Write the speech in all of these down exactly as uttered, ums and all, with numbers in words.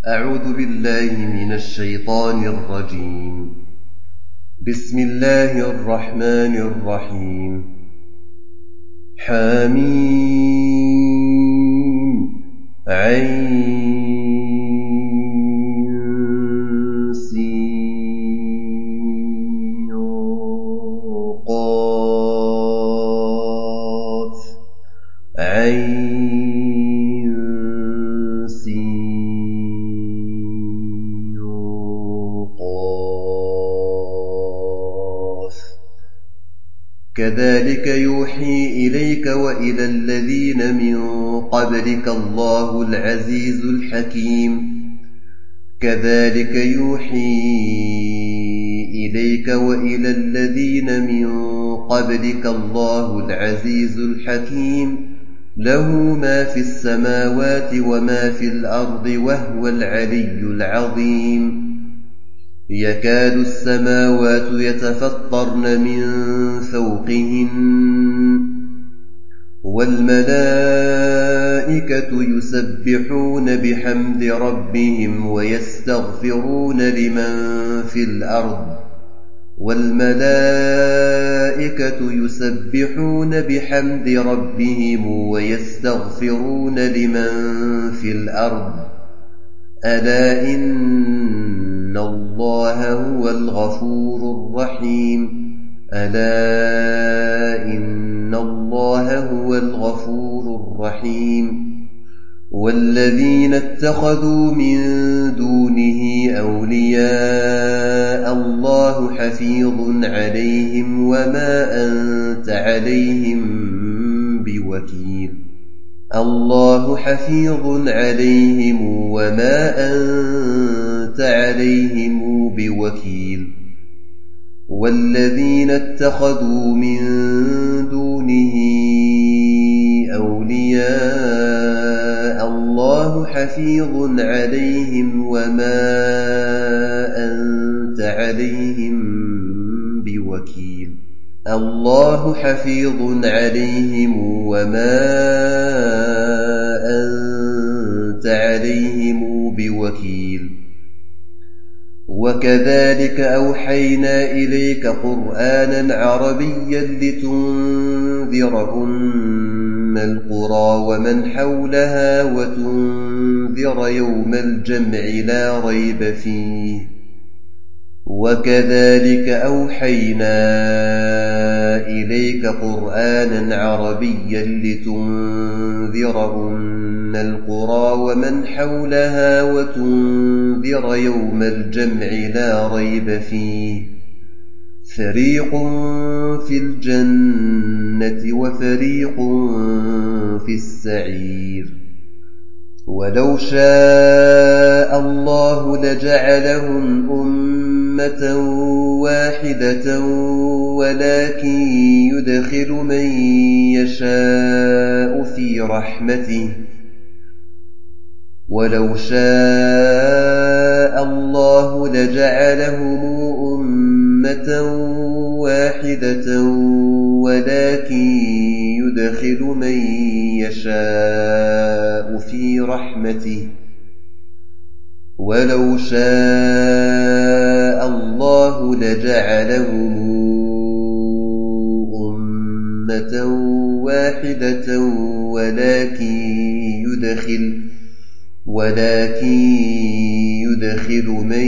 أعوذ بالله من الشيطان الرجيم. بسم الله الرحمن الرحيم. حميم عين سين قاف عين سين كذلك يوحي إليك وإلى الذين من قبلك الله العزيز الحكيم كذلك يوحي إليك وإلى الذين من قبلك الله العزيز الحكيم له ما في السماوات وما في الأرض وهو العلي العظيم. يكاد السماوات يتفطرن من فوقهن والملائكة يسبحون بحمد ربهم ويستغفرون لمن في الأرض والملائكة يسبحون بحمد ربهم ويستغفرون لمن في الأرض ألا إن الله هو الغفور الرحيم ألا إن الله هو الغفور الرحيم. والذين اتخذوا من دونه أولياء الله حفيظ عليهم وما أنت عليهم بوكيل الله حفيظ عليهم وما أنت عليهم بوكيل. والذين اتخذوا من دونه أولياء الله حفيظ عليهم وما أنت عليهم بوكيل الله حفيظ عليهم وما أنت عليهم بوكيل. وكذلك أوحينا إليك قرآنا عربيا لتنذر أم القرى ومن حولها وتنذر يوم الجمع لا ريب فيه. وكذلك أوحينا إليك قرآنا عربيا لتنذر أم القرى ومن حولها وتنذر يوم الجمع لا ريب فيه. فريق في الجنة وفريق في السعير. ولو شاء الله لجعلهم أمة واحدة ولكن يدخل من يشاء في رحمته ولو شاء الله لجعلهم أمة واحدة ولكن يدخل من يشاء في رحمته ولو شاء الله لجعلهم أمة واحدة ولكن يدخل ولكن يدخل من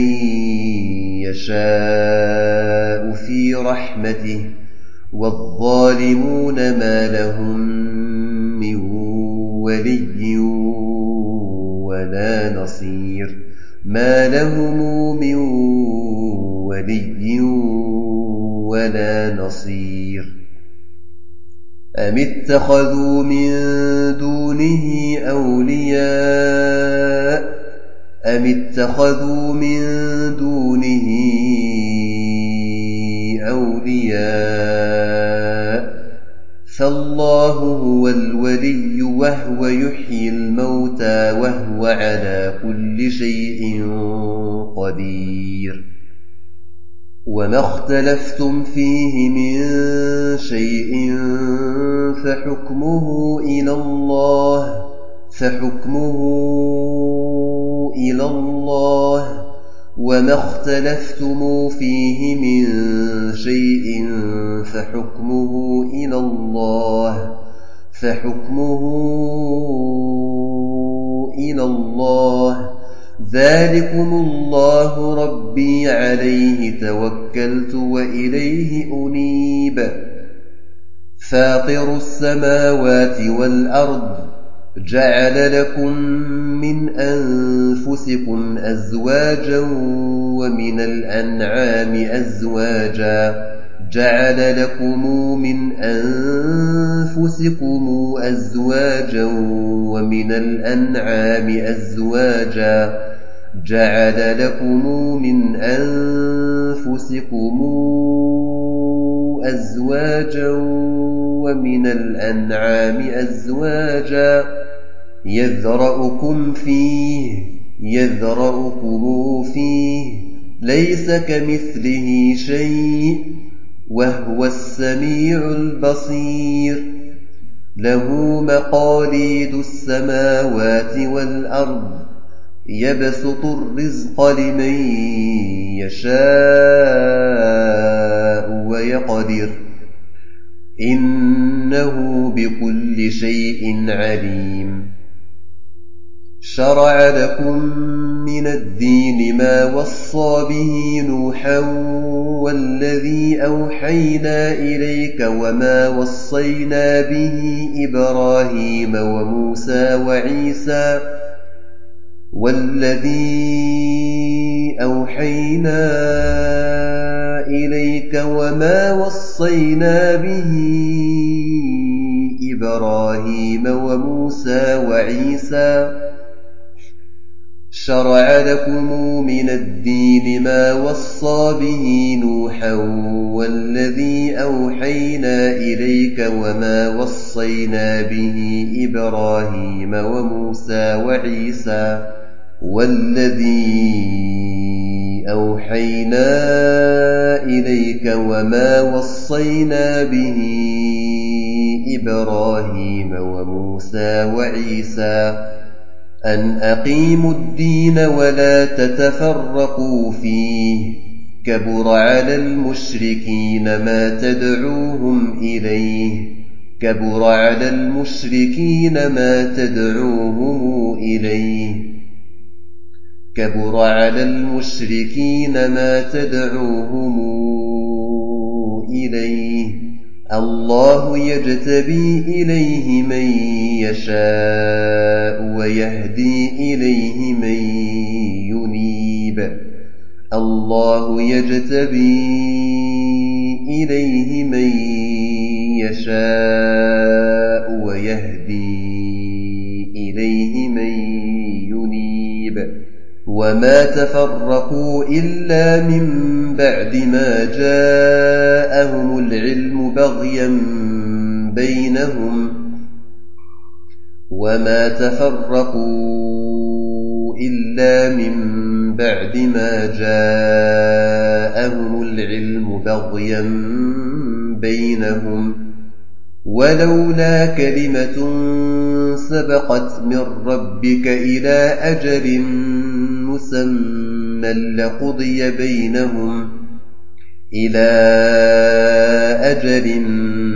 يشاء في رحمته والظالمون ما لهم من ولي ولا نصير ما لهم من ولي ولا نصير. أم اتخذوا من دونه أولياء أم اتخذوا من دونه أولياء فالله هو الولي وهو يحيي الموتى وهو على كل شيء قدير. وما اختلفتم فيه من شيء فحكمه إلى الله فحكمه إلى الله وما اختلفتم فيه من شيء فحكمه إلى الله فحكمه إلى الله ذلكم الله ربي عليه توكلت وإليه أنيب فاطر السماوات والأرض جعل لكم من أنفسكم أزواجا ومن الأنعام أزواجا جعل لكم من أنفسكم أزواجا ومن الأنعام أزواجا جعل لكم من أنفسكم أزواجا ومن الأنعام أزواجا يذرأكم فيه يذرأكم فيه ليس كمثله شيء وهو السميع البصير له مقاليد السماوات والأرض يبسط الرزق لمن يشاء ويقدر إنه بكل شيء عليم شرع لكم من الدين ما وصى به نوحا والذي أوحينا إليك وما وصينا به إبراهيم وموسى وعيسى والذي أوحينا إليك وما وصينا به إبراهيم وموسى وعيسى شرع لكم من الدين ما وصى به نوحا والذي أوحينا إليك وما وصينا به إبراهيم وموسى وعيسى والذي أوحينا إليك وما وصينا به إبراهيم وموسى وعيسى أن أقيموا الدين ولا تتفرقوا فيه كبر على المشركين ما تدعوهم إليه كبر على المشركين ما تدعوهم إليه كبر على المشركين ما تدعوهم إليه الله يجتبي إليه من يشاء ويهدي إليه من ينيب الله يجتبي إليه من يشاء ويهدي إليه من ينيب وما تفرقوا إلا من بعد ما جاءهم العلم بغيا بينهم وما تفرقوا إلا من بعد ما جاءهم العلم بغيا بينهم ولولا كلمة سبقت من ربك إلى أجل مسمى لقضي بينهم إلى أجل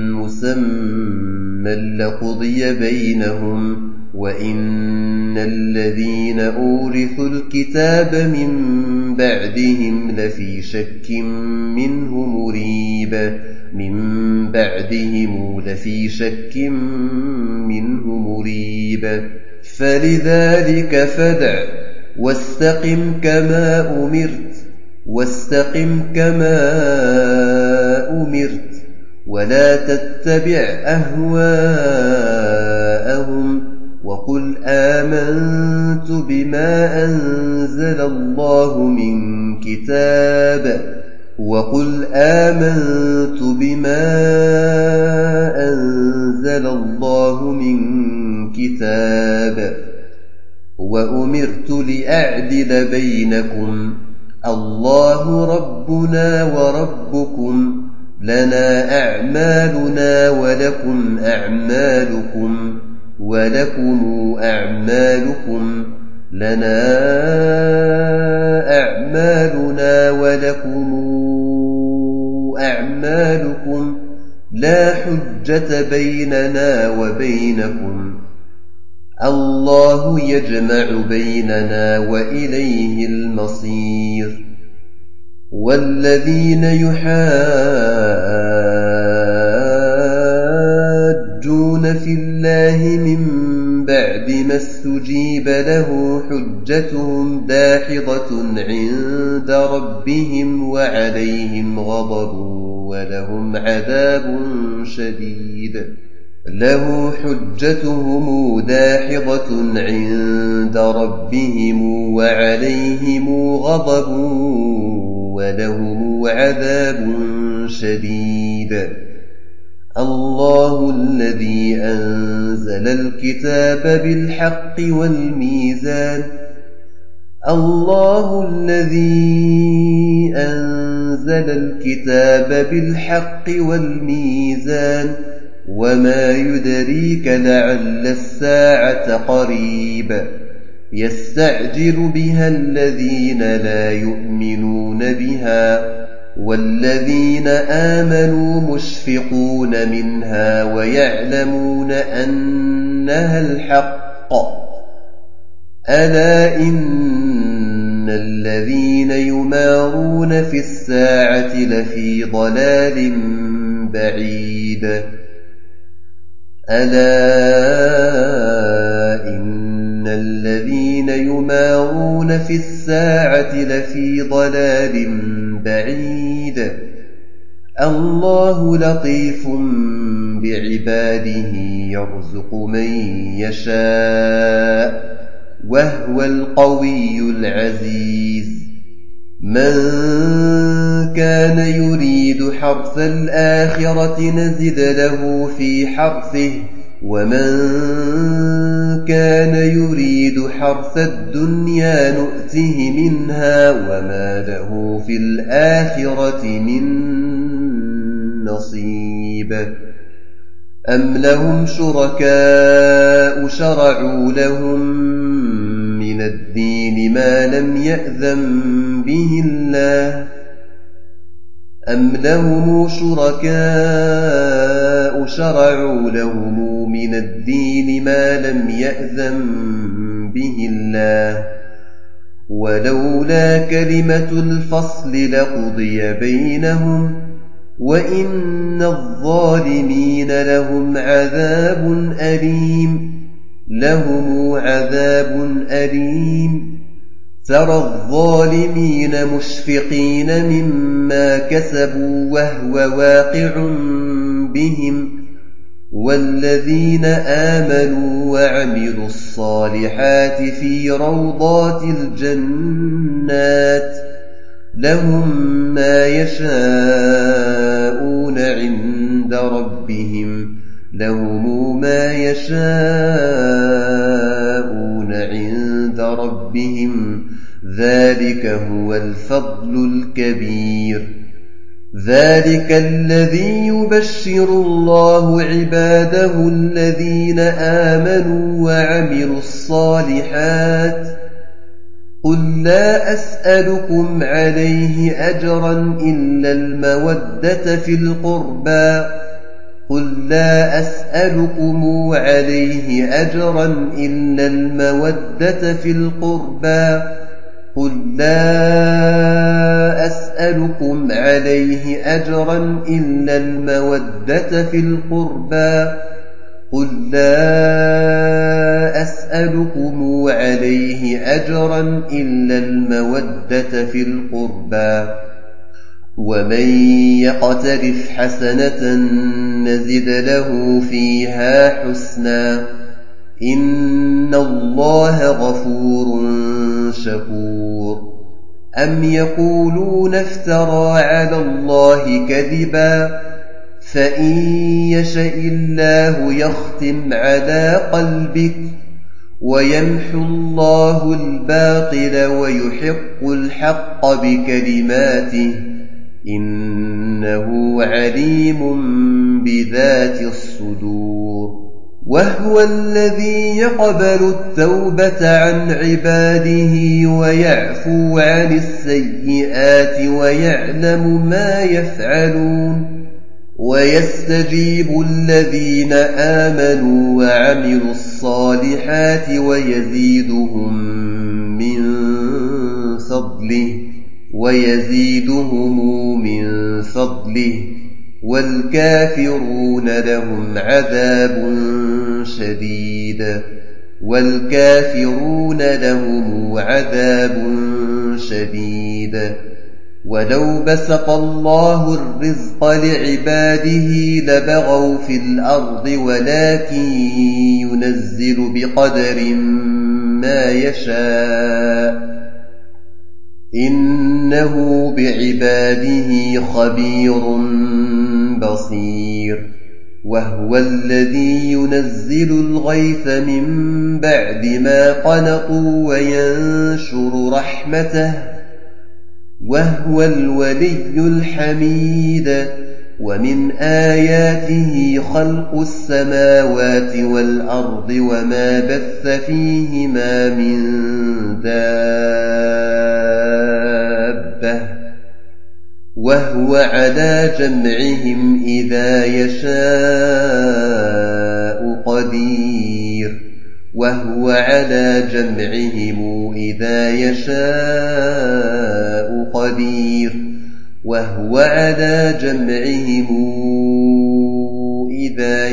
مسمى لقضي بينهم وإن الذين أورثوا الكتاب من بعدهم لفي شك منه مريب من بعدهم لفي شك منه مريب فلذلك فادع واستقم كما أمرت واستقم كما أمرت ولا تتبع أهواءهم وقل آمنت بما أنزل الله من كتاب وقل آمنت بما أنزل الله من كتاب وأمرت لأعدل بينكم الله ربنا وربكم لنا أعمالنا ولكم أعمالكم ولكم أعمالكم لنا أعمالنا الحجة بيننا وبينكم الله يجمع بيننا وإليه المصير والذين يحاجون في الله من بعد ما استجيب له حجتهم داحضة عند ربهم وعليهم غضب ولهم عذاب شديد له حجتهم داحضة عند ربهم وعليهم غضب ولهم عذاب شديد الله الذي أنزل الكتاب بالحق والميزان الله الذي أنزل الكتاب بالحق والميزان وما يدريك لعل الساعة قريب يستعجل بها الذين لا يؤمنون بها والذين آمنوا مشفقون منها ويعلمون أنها الحق ألا إن الذين يمارون في الساعة لفي ضلال بعيد ألا إن الذين يمارون في الساعة لفي ضلال بعيد الله لطيف بعباده يرزق من يشاء وهو القوي العزيز من كان يريد حرث الآخرة نزد له في حرثه ومن كان يريد حرث الدنيا نؤته منها وما له في الآخرة من نصيب أم لهم شركاء شرعوا لهم من الدين ما لم يأذن به الله أم لهم شركاء شرعوا لهم من الدين ما لم يأذن به الله ولولا كلمة الفصل لقضي بينهم وإن الظالمين لهم عذاب أليم لهم عذاب أليم ترى الظالمين مشفقين مما كسبوا وهو واقع بهم والذين آمنوا وعملوا الصالحات في روضات الجنات لهم ما يشاءون عند ربهم لهم ما يشاءون عند ربهم ذلك هو الفضل الكبير ذلك الذي يبشر الله عباده الذين آمنوا وعملوا الصالحات قل لا أسألكم عليه أجرا إلا المودة في القربى قل لا أسألكم عليه أجرا إلا المودة في القربى قل لا أسألكم عليه أجرا إلا المودة في القربى قل لا أسألكم عليه أجرا إلا المودة في القربى ومن يقترف حسنة نزد له فيها حسنا إن الله غفور شكور أم يقولون افترى على الله كذبا فإن يشاء الله يختم على قلبك ويمحو الله الباطل ويحق الحق بكلماته إنه عليم بذات الصدور وهو الذي يقبل التوبة عن عباده ويعفو عن السيئات ويعلم ما يفعلون ويستجيب الذين آمنوا وعملوا الصالحات ويزيدهم من فضله ويزيدهم من فضله والكافرون لهم عذاب شديد والكافرون لهم عذاب شديد ولو بسط الله الرزق لعباده لبغوا في الأرض ولكن ينزل بقدر ما يشاء إنه بعباده خبير بصير وهو الذي ينزل الغيث من بعد ما قنطوا وينشر رحمته وهو الولي الحميد ومن آياته خلق السماوات والأرض وما بث فيهما من دابة وهو على جمعهم إذا يشاء قدير وهو على جمعهم إذا يشاء قدير وهو على جمعهم إذا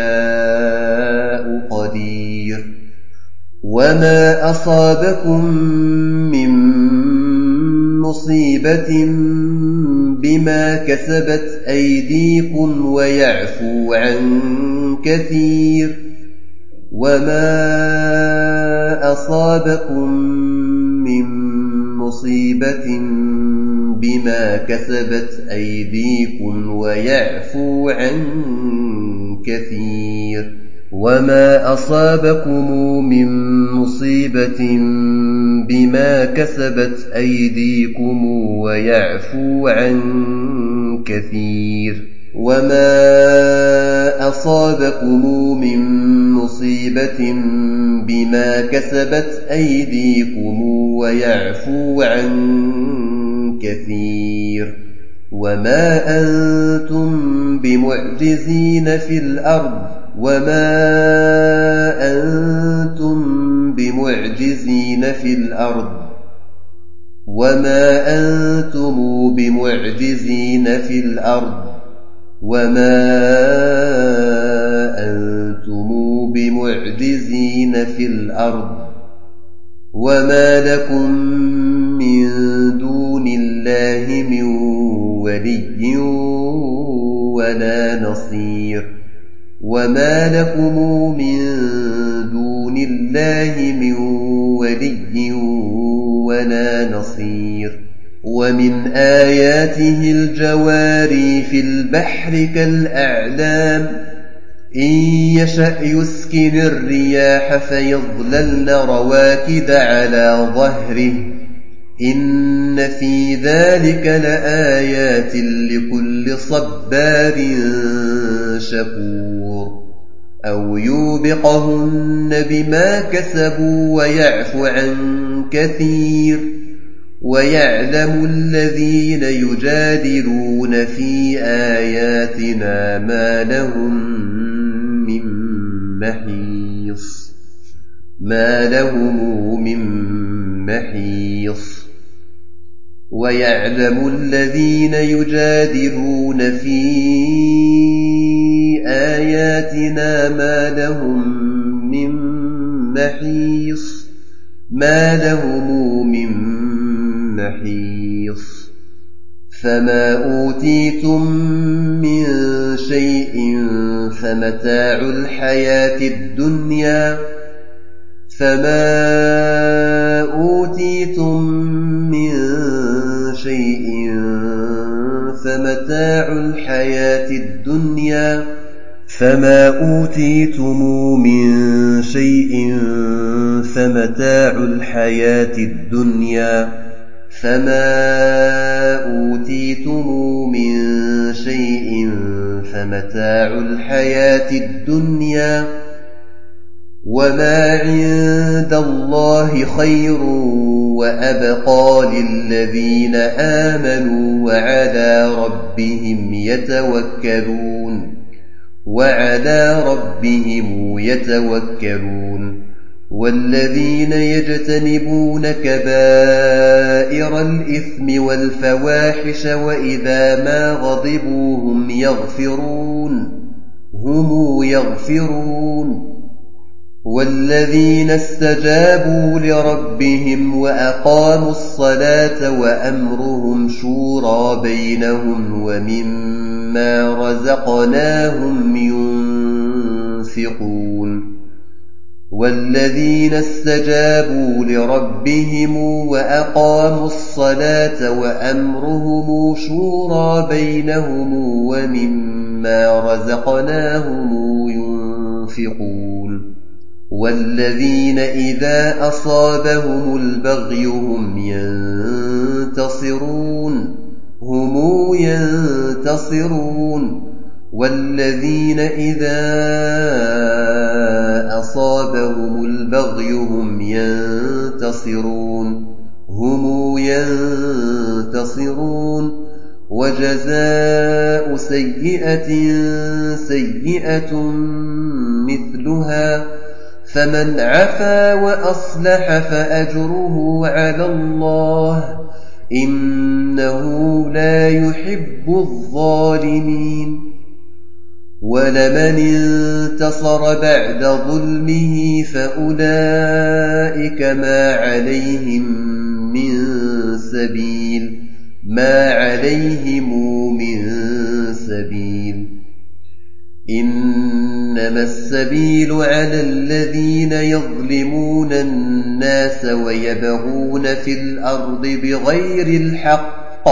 يشاء قدير وما أصابكم من مصيبة بما كسبت أيديكم ويعفو عن كثير وما أصابكم من مصيبة بما كسبت أيديكم ويعفو عن كثير وما أصابكم من مصيبة بما كسبت أيديكم ويعفو عن كثير وما أصابكم من مصيبة بما كسبت أيديكم ويعفو عن كثير وما أنتم بمعجزين في الأرض وما أنتم بمعجزين في الأرض وما أنتم بمعجزين في الأرض وما أنتم بمعجزين في الأرض وما لكم من دون الله من ولي ولا نصير وما لكم من دون الله من ولي ولا نصير ومن آياته الجواري في البحر كالأعلام إن يشأ يسكن الرياح فيظللن رواكد على ظهره إن في ذلك لآيات لكل صبار شكور أو يوبقهن بما كسبوا ويعفو عن كثير ويعلم الذين يجادلون في آياتنا ما لهم من محيص ما لهم من محيص ويعلم الذين يجادلون في آياتنا ما لهم من محيص ما لهم من محيص فما أوتيتم من شيء فمتاع الحياة الدنيا فما أوتيتم من شيء فمتاع الحياة الدنيا فما أوتيتم من شيء فمتاع الحياة الدنيا فما أوتيتم من شيء فمتاع الحياة الدنيا وما عند الله خير وأبقى للذين آمنوا وعلى ربهم يتوكلون وعلى ربهم يتوكلون والذين يجتنبون كبائر الإثم والفواحش وإذا ما غضبوا هم يغفرون هم يغفرون والذين استجابوا لربهم وأقاموا الصلاة وأمرهم شورى بينهم ومما رزقناهم ينفقون والذين استجابوا لربهم وأقاموا الصلاة وأمرهم شورى بينهم ومما رزقناهم ينفقون والذين إذا أصابهم البغي هم ينتصرون هم ينتصرون والذين إذا أصابهم البغي هم ينتصرون هم ينتصرون وجزاء سيئة سيئة مثلها فمن عفا وأصلح فأجره على الله إنه لا يحب الظالمين ولمن انتصر بعد ظلمه فأولئك ما عليهم من سبيل ما عليهم من سبيل إنما السبيل على الذين يظلمون الناس ويبغون في الأرض بغير الحق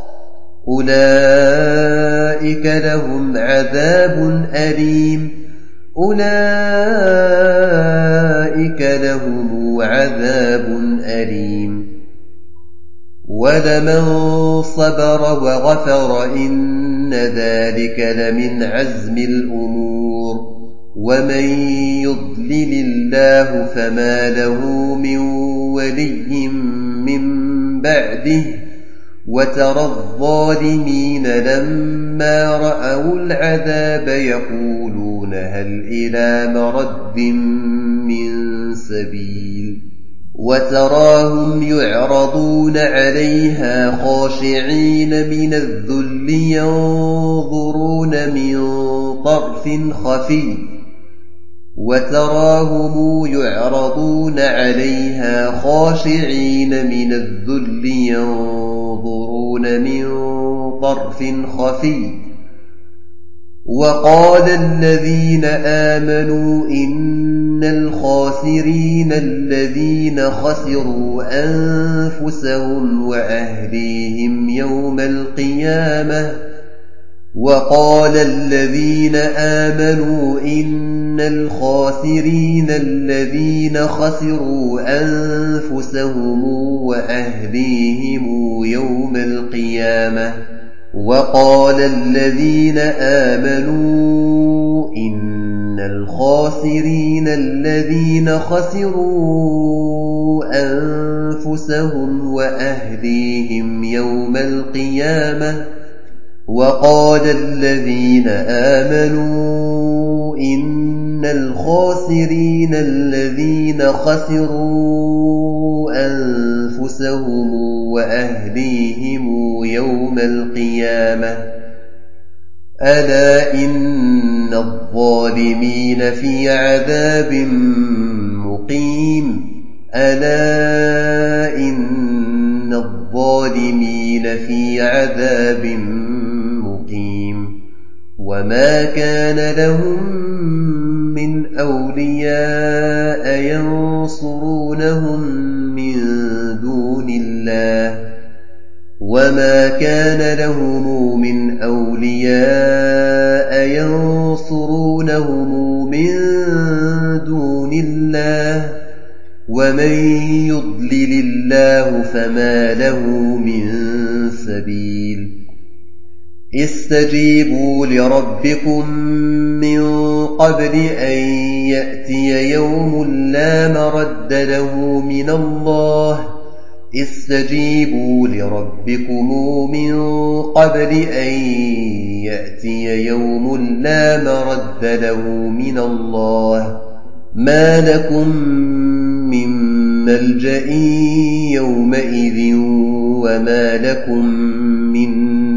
أولئك لهم عذاب أليم أولئك لهم عذاب أليم ولمن صبر وغفر إن ذلك لمن عزم الأمور ومن يضلل الله فما له من ولي من بعده وترى الظالمين لما رأوا العذاب يقولون هل إلى مرد من سبيل وتراهم يعرضون عليها خاشعين من الذل ينظرون من طرف خفي وتراهم يعرضون عليها خاشعين من الذل ينظرون من طرف خفي وقال الذين آمنوا إن الخاسرين الذين خسروا أنفسهم وأهليهم يوم القيامة وقال الذين آمنوا إن الخاسرين الذين خسروا أنفسهم وأهليهم يوم القيامة وقال الذين آمنوا إن الخاسرين الذين خسروا أنفسهم وأهليهم يوم القيامة وقال الذين آمنوا إن الخاسرين الذين خسروا أنفسهم وأهليهم يوم القيامة ألا إن الظالمين في عذاب مقيم ألا إن الظالمين في عذاب مقيم وما كان لهم من أولياء ينصرونهم من دون الله وما كان لهم من أولياء ينصرونهم من دون الله ومن يضلل الله فما له من سبيل استجيبوا لربكم من قبل أن يأتي يوم لا مرد له من الله استجيبوا لربكم من قبل أن يأتي يوم لا مرد له من الله ما لكم من ملجأ يومئذ وما لكم من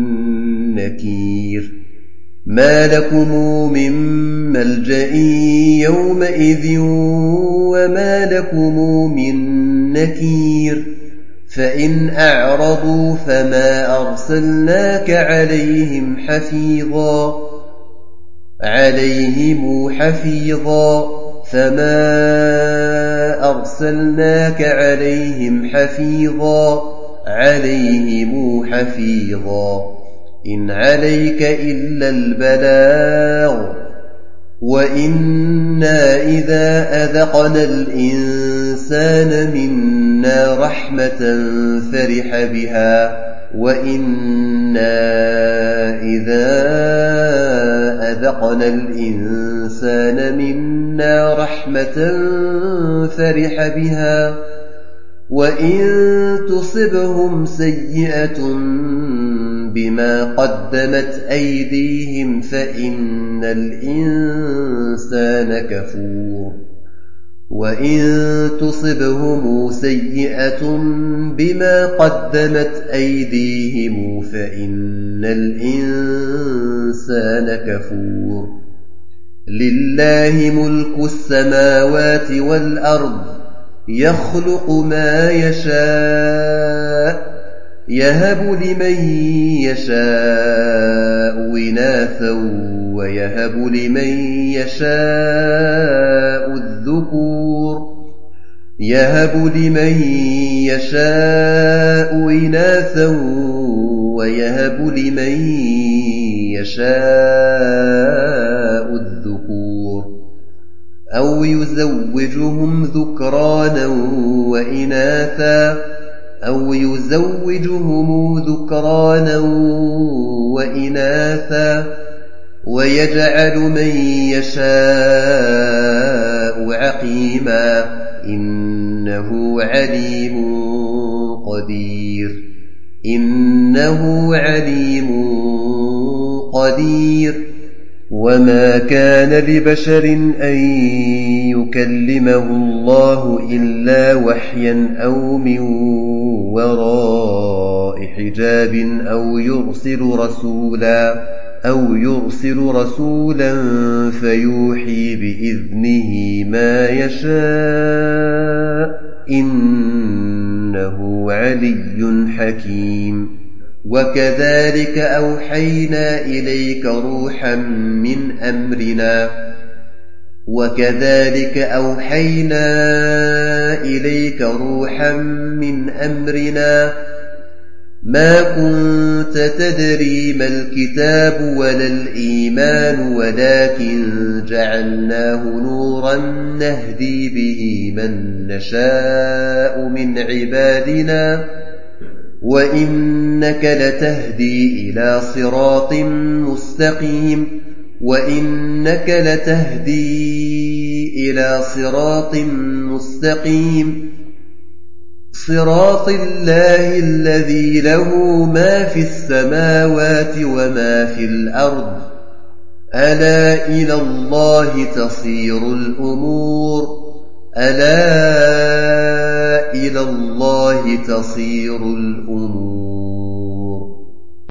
نكير ما لكم من ملجأ يومئذ وما لكم من نكير فإن أعرضوا فما أرسلناك عليهم حفيظا عليهم حفيظا فما أرسلناك عليهم حفيظا عليهم حفيظا إن عليك إلا البلاغ وإنا إذا أذقنا الإنسان منا رحمة فرح بها وإنا إذا أذقنا الإنسان منا رحمة فرح بها وإن تصبهم سيئة بما قدمت أيديهم فإن الإنسان كفور وإن تصبهم سيئة بما قدمت أيديهم فإن الإنسان كفور لله ملك السماوات والأرض يخلق ما يشاء يهب لمن يشاء إناثا ويهب لمن يشاء الذكور يهب لمن يشاء إناثا ويهب لمن يشاء الذكور أو يزوجهم ذكرانا وإناثا أو يزوجهم ذكرانا وإناثا ويجعل من يشاء عقيما إنه عليم قدير إنه عليم قدير وما كان لبشر أن يكلمه الله إلا وحيا أو من وراء حجاب أو يرسل رسولا أو يرسل رسولا فيوحي بإذنه ما يشاء إنه علي حكيم وكذلك أوحينا إليك روحا من أمرنا وكذلك أوحينا إليك روحا من أمرنا ما كنت تدري ما الكتاب ولا الإيمان ولكن جعلناه نورا نهدي به من نشاء من عبادنا وإنك لتهدي إلى صراط مستقيم وإنك لتهدي إلى صراط مستقيم صراط الله الذي له ما في السماوات وما في الأرض ألا إلى الله تصير الأمور ألا إلى الله تصير الأمور